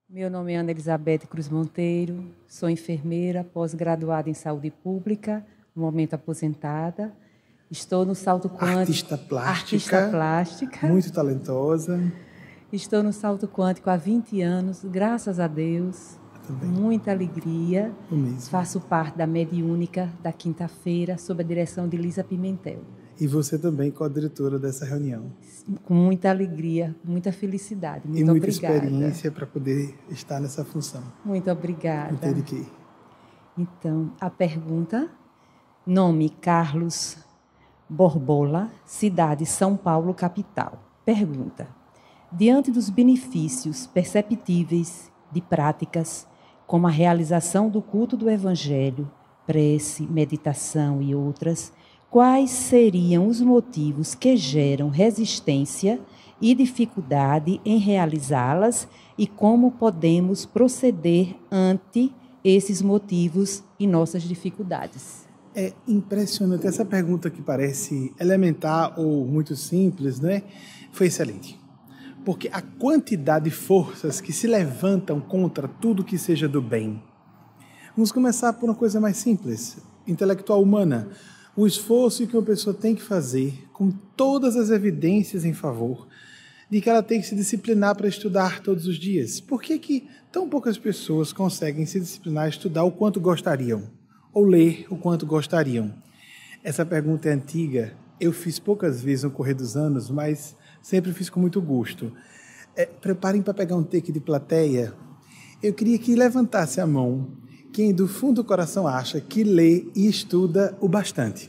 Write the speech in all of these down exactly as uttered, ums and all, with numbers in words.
Meu nome é Ana Elizabeth Cruz Monteiro, sou enfermeira, pós-graduada em saúde pública, no momento aposentada. Estou no salto quântico. Artista plástica. Artista plástica. Muito talentosa. Estou no salto quântico há vinte anos, graças a Deus. Também. Muita alegria. O mesmo. Faço parte da mediúnica da quinta-feira, sob a direção de Lisa Pimentel. E você também, co-diretora dessa reunião. Com muita alegria, muita felicidade. Muito e muita obrigada. experiência para poder estar nessa função. Muito obrigada. Entende que? Então, a pergunta: nome Carlos Borbola, cidade São Paulo, capital. Pergunta: diante dos benefícios perceptíveis de práticas como a realização do culto do Evangelho, prece, meditação e outras, quais seriam os motivos que geram resistência e dificuldade em realizá-las e como podemos proceder ante esses motivos e nossas dificuldades? É impressionante. Essa pergunta que parece elementar ou muito simples, né? Foi excelente. Porque a quantidade de forças que se levantam contra tudo que seja do bem. Vamos começar por uma coisa mais simples, intelectual humana. O esforço que uma pessoa tem que fazer, com todas as evidências em favor, de que ela tem que se disciplinar para estudar todos os dias. Por que que tão poucas pessoas conseguem se disciplinar a estudar o quanto gostariam? Ou ler o quanto gostariam? Essa pergunta é antiga. Eu fiz poucas vezes no correr dos anos, mas sempre fiz com muito gosto. É, preparem para pegar um take de plateia. Eu queria que levantasse a mão quem do fundo do coração acha que lê e estuda o bastante.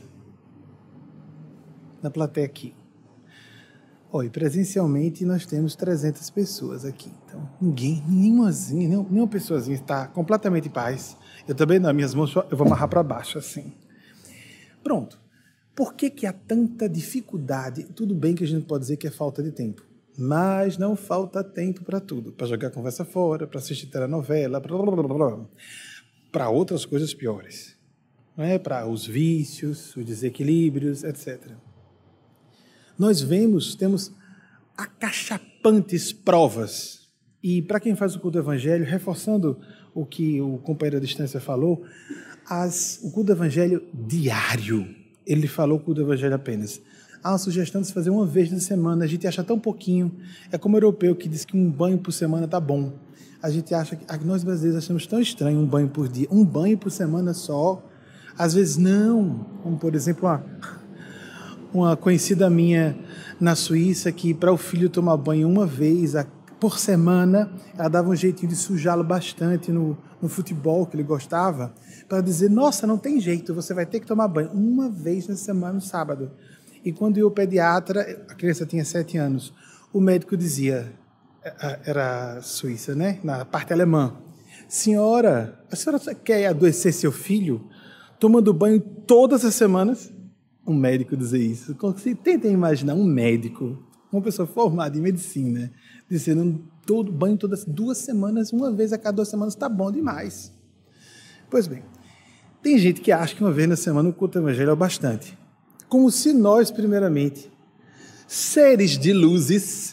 Na plateia aqui. Olha, presencialmente nós temos trezentas pessoas aqui. Então, ninguém, nenhumazinha, nenhuma pessoazinha está completamente em paz. Eu também não, minhas mãos eu vou amarrar para baixo assim. Pronto. Por que que há tanta dificuldade? Tudo bem que a gente pode dizer que é falta de tempo, mas não falta tempo para tudo. Para jogar a conversa fora, para assistir telenovela, para outras coisas piores. Não é? Para os vícios, os desequilíbrios, etcétera. Nós vemos, temos acachapantes provas. E para quem faz o culto do Evangelho, reforçando o que o companheiro à distância falou, as, o culto do Evangelho diário. Ele falou o culto do Evangelho apenas. Há uma sugestão de se fazer uma vez na semana. A gente acha tão pouquinho. É como o europeu que diz que um banho por semana está bom. A gente acha que nós brasileiros achamos tão estranho um banho por dia. Um banho por semana só. Às vezes não. Como, por exemplo, uma, uma conhecida minha na Suíça que para o filho tomar banho uma vez por semana, ela dava um jeitinho de sujá-lo bastante no, no futebol que ele gostava, para dizer, nossa, não tem jeito, você vai ter que tomar banho uma vez na semana, no sábado. E quando ia o pediatra, a criança tinha sete anos, o médico dizia, era Suíça, né? Na parte alemã, senhora, a senhora quer adoecer seu filho tomando banho todas as semanas? Um médico dizer isso. Tentem imaginar um médico, uma pessoa formada em medicina, dizendo todo banho todas duas semanas, uma vez a cada duas semanas está bom demais. Pois bem, tem gente que acha que uma vez na semana o culto do Evangelho é o bastante. Como se nós, primeiramente, seres de luzes,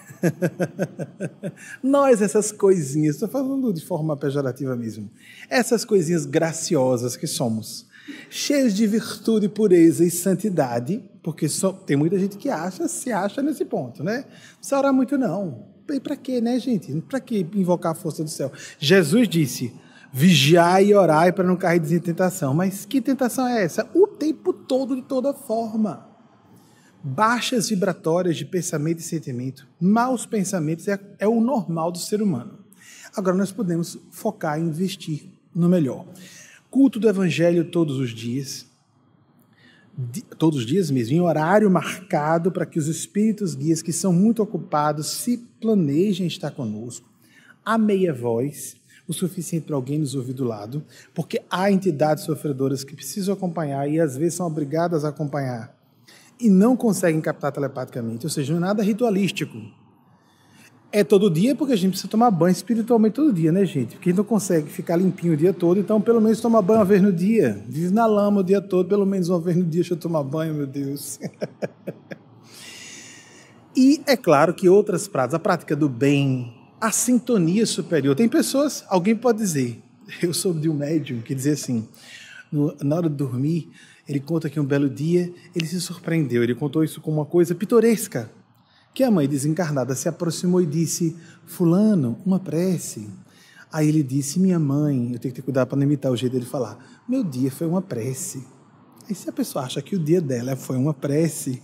nós, essas coisinhas, estou falando de forma pejorativa mesmo, essas coisinhas graciosas que somos, cheios de virtude, pureza e santidade, porque só, tem muita gente que acha, se acha nesse ponto, né? Não precisa orar muito, não. E para quê, né, gente? Para que invocar a força do céu? Jesus disse, vigiai e orai para não cair em tentação. Mas que tentação é essa? O tempo todo, de toda forma. Baixas vibratórias de pensamento e sentimento, maus pensamentos, é, é o normal do ser humano. Agora nós podemos focar e investir no melhor. Culto do Evangelho todos os dias, todos os dias mesmo, em horário marcado para que os espíritos guias que são muito ocupados se planejem estar conosco, a meia voz, o suficiente para alguém nos ouvir do lado, porque há entidades sofredoras que precisam acompanhar e às vezes são obrigadas a acompanhar e não conseguem captar telepaticamente, ou seja, não é nada ritualístico. É todo dia porque a gente precisa tomar banho espiritualmente todo dia, né, gente? Porque a gente não consegue ficar limpinho o dia todo, então pelo menos tomar banho uma vez no dia. Vive na lama o dia todo, pelo menos uma vez no dia deixa eu tomar banho, meu Deus. E é claro que outras práticas, a prática do bem, a sintonia superior. Tem pessoas, alguém pode dizer, eu sou de um médium que dizia assim, no, na hora de dormir, ele conta que um belo dia ele se surpreendeu, ele contou isso como uma coisa pitoresca, que a mãe desencarnada se aproximou e disse, fulano, uma prece. Aí ele disse, minha mãe, eu tenho que ter cuidado para não imitar o jeito dele falar, meu dia foi uma prece. E se a pessoa acha que o dia dela foi uma prece?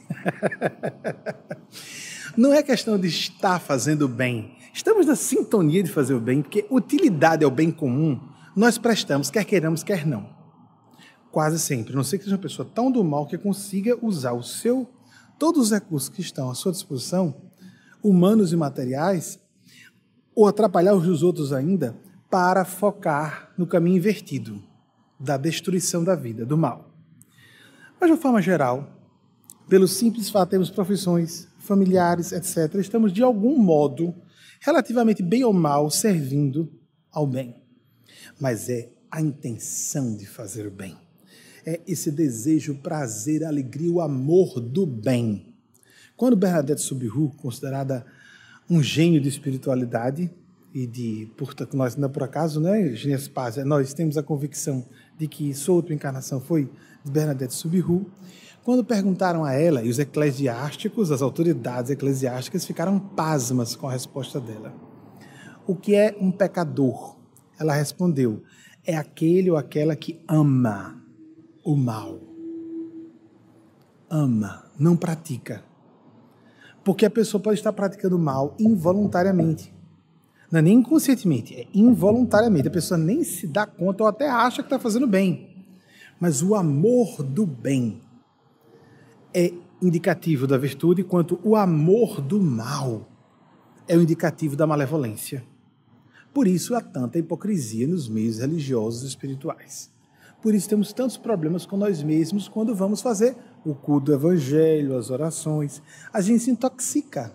Não é questão de estar fazendo bem. Estamos na sintonia de fazer o bem, porque utilidade ao bem comum nós prestamos, quer queiramos, quer não. Quase sempre. A não ser que seja uma pessoa tão do mal que consiga usar o seu, todos os recursos que estão à sua disposição, humanos e materiais, ou atrapalhar os dos outros ainda, para focar no caminho invertido da destruição da vida, do mal. Mas, de uma forma geral, pelo simples fato de termos profissões, familiares, etcétera, estamos, de algum modo, relativamente bem ou mal, servindo ao bem. Mas é a intenção de fazer o bem. É esse desejo, o prazer, a alegria, o amor do bem. Quando Bernadette Soubirous, considerada um gênio de espiritualidade, e de, portanto, nós não é por acaso, né, Gênia Spásia, nós temos a convicção de que sua outra encarnação foi de Bernadette Soubirous, quando perguntaram a ela, e os eclesiásticos, as autoridades eclesiásticas, ficaram pasmas com a resposta dela. O que é um pecador? Ela respondeu, é aquele ou aquela que ama o mal. Ama, não pratica. Porque a pessoa pode estar praticando mal involuntariamente. Não é nem inconscientemente, é involuntariamente. A pessoa nem se dá conta ou até acha que está fazendo bem. Mas o amor do bem é indicativo da virtude, enquanto o amor do mal é o indicativo da malevolência. Por isso há tanta hipocrisia nos meios religiosos e espirituais. Por isso temos tantos problemas com nós mesmos quando vamos fazer o culto do evangelho, as orações. A gente se intoxica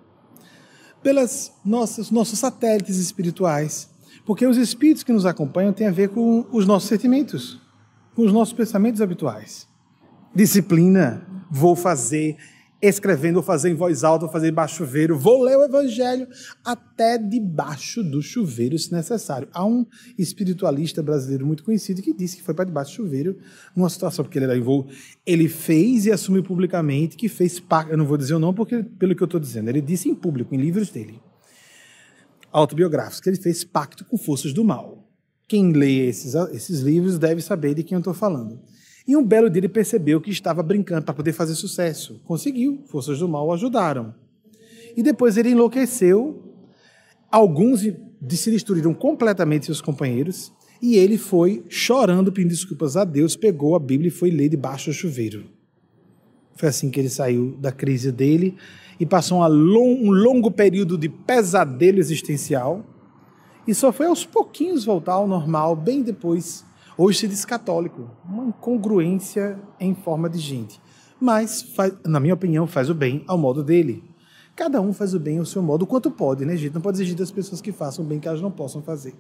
pelos nossos, nossos satélites espirituais, porque os espíritos que nos acompanham têm a ver com os nossos sentimentos, com os nossos pensamentos habituais. Disciplina, vou fazer escrevendo, vou fazer em voz alta, vou fazer debaixo do chuveiro, vou ler o evangelho até debaixo do chuveiro, se necessário. Há um espiritualista brasileiro muito conhecido que disse que foi para debaixo do chuveiro numa situação, porque ele era envolvido. Ele fez e assumiu publicamente que fez pacto, eu não vou dizer o nome porque, pelo que eu estou dizendo, ele disse em público, em livros dele, autobiográficos, que ele fez pacto com forças do mal. Quem lê esses, esses livros deve saber de quem eu estou falando. E um belo dia ele percebeu que estava brincando para poder fazer sucesso. Conseguiu, forças do mal o ajudaram. E depois ele enlouqueceu, alguns se destruíram completamente seus companheiros, e ele foi chorando, pedindo desculpas a Deus, pegou a Bíblia e foi ler debaixo do chuveiro. Foi assim que ele saiu da crise dele e passou um longo período de pesadelo existencial e só foi aos pouquinhos voltar ao normal, bem depois. Hoje se diz católico, uma incongruência em forma de gente. Mas, faz, na minha opinião, faz o bem ao modo dele. Cada um faz o bem ao seu modo, o quanto pode, né, gente? Não pode exigir das pessoas que façam o bem que elas não possam fazer.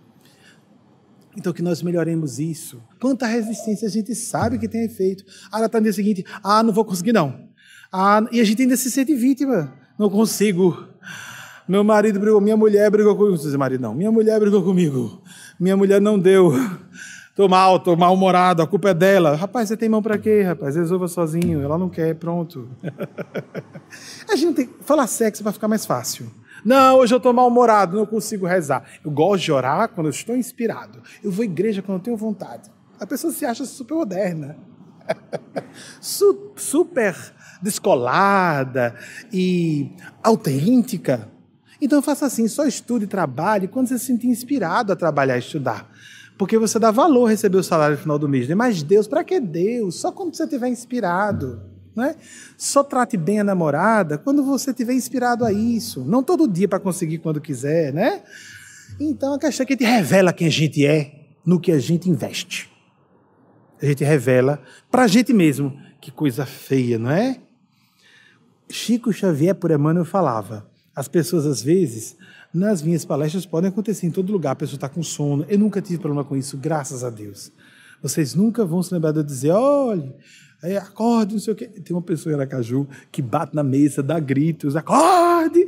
Então, que nós melhoremos isso. Quanta resistência a gente sabe que tem efeito. Ah, ela está no dia seguinte, ah, não vou conseguir não. Ah, e a gente ainda se sente vítima. Não consigo. Meu marido brigou, minha mulher brigou comigo. Não precisa dizer marido, não. Minha mulher brigou comigo. Minha mulher não deu. Tô mal, tô mal-humorado, a culpa é dela. Rapaz, você tem mão pra quê, rapaz? Resolva sozinho, ela não quer, pronto. A gente tem que falar sexo para ficar mais fácil. Não, hoje eu tô mal-humorado, não consigo rezar. Eu gosto de orar quando eu estou inspirado. Eu vou à igreja quando eu tenho vontade. A pessoa se acha super moderna. Super descolada e autêntica. Então faça assim, só estude e trabalhe quando você se sentir inspirado a trabalhar e estudar. Porque você dá valor a receber o salário no final do mês. Né? Mas Deus, para que Deus? Só quando você estiver inspirado. Né? Só trate bem a namorada quando você estiver inspirado a isso. Não todo dia para conseguir quando quiser. Né? Então a questão é que a gente revela quem a gente é no que a gente investe. A gente revela para a gente mesmo. Que coisa feia, não é? Chico Xavier, por Emmanuel, falava. As pessoas, às vezes... Nas minhas palestras podem acontecer em todo lugar, a pessoa está com sono. Eu nunca tive problema com isso, graças a Deus. Vocês nunca vão se lembrar de eu dizer, olha, Aí, acorde, não sei o quê. Tem uma pessoa em Aracaju que bate na mesa, dá gritos, acorde!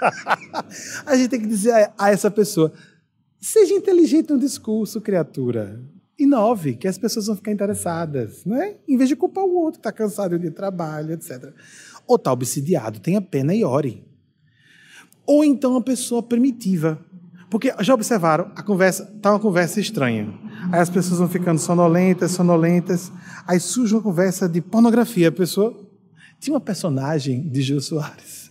A gente tem que dizer a, a essa pessoa, seja inteligente no discurso, criatura. Inove, que as pessoas vão ficar interessadas, né? Em vez de culpar o outro, que está cansado de trabalho, etcétera. Ou está obsidiado, tenha pena e ore. Ou então uma pessoa primitiva. Porque, já observaram, a conversa está uma conversa estranha. Aí as pessoas vão ficando sonolentas, sonolentas. Aí surge uma conversa de pornografia. A pessoa... Tinha uma personagem de Jô Soares,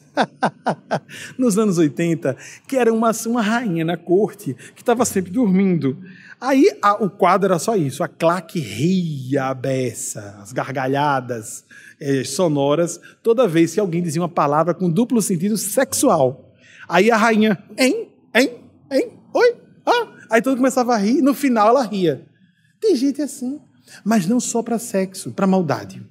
nos anos oitenta, que era uma, uma rainha na corte, que estava sempre dormindo. Aí a, o quadro era só isso, a claque ria a beça, as gargalhadas eh, sonoras, toda vez que alguém dizia uma palavra com duplo sentido sexual. Aí a rainha, hein, hein, hein, oi, ah. Aí todo mundo começava a rir, no final ela ria. Tem gente assim, mas não só para sexo, para maldade.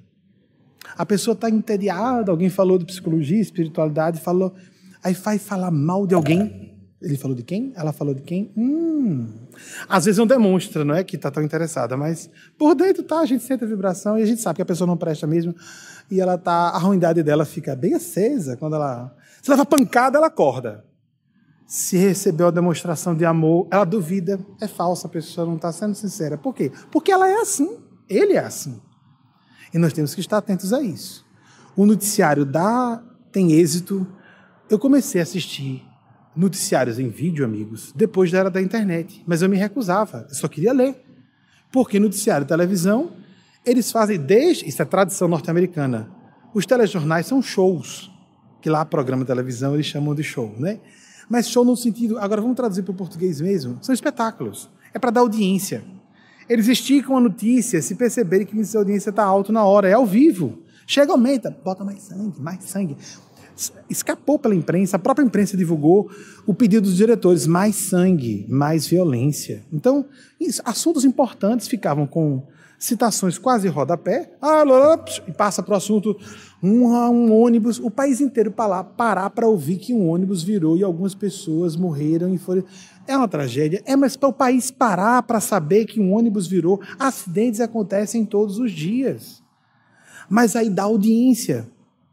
A pessoa está entediada, alguém falou de psicologia, espiritualidade, falou, aí faz falar mal de alguém. Ele falou de quem? Ela falou de quem? Hum. Às vezes não demonstra, não é que está tão interessada, mas por dentro tá, a gente sente a vibração e a gente sabe que a pessoa não presta mesmo e ela tá, a ruindade dela fica bem acesa quando ela... Se leva pancada, ela acorda. Se recebeu a demonstração de amor, ela duvida, é falsa, a pessoa não está sendo sincera. Por quê? Porque ela é assim, ele é assim. E nós temos que estar atentos a isso. O noticiário dá, tem êxito. Eu comecei a assistir noticiários em vídeo, amigos, depois da era da internet. Mas eu me recusava, eu só queria ler. Porque noticiário e televisão, eles fazem desde... Isso é tradição norte-americana. Os telejornais são shows, que lá programa de televisão eles chamam de show, né? Mas show no sentido... Agora vamos traduzir para o português mesmo. São espetáculos. É para dar audiência. Eles esticam a notícia se perceberem que o índice de audiência está alto na hora. É ao vivo. Chega, aumenta. Bota mais sangue, mais sangue. Escapou pela imprensa, a própria imprensa divulgou o pedido dos diretores, mais sangue, mais violência. Então, isso, assuntos importantes ficavam com citações quase rodapé, ah, e passa para o assunto, um, um ônibus, o país inteiro parar para ouvir que um ônibus virou e algumas pessoas morreram e foram... É uma tragédia, é, mas para o país parar para saber que um ônibus virou, acidentes acontecem todos os dias. Mas aí dá audiência.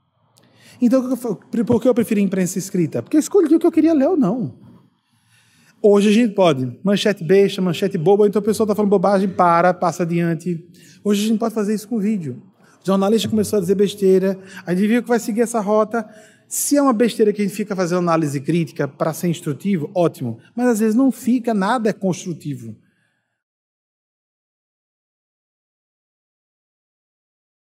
Então, por que eu preferi imprensa escrita? Porque eu escolhi o que eu queria ler ou não. Hoje a gente pode, manchete besta, manchete boba, então o pessoal está falando bobagem, para, passa adiante. Hoje a gente pode fazer isso com vídeo. O jornalista começou a dizer besteira, a gente viu que vai seguir essa rota. Se é uma besteira que a gente fica fazendo análise crítica para ser instrutivo, ótimo. Mas às vezes não fica, nada é construtivo.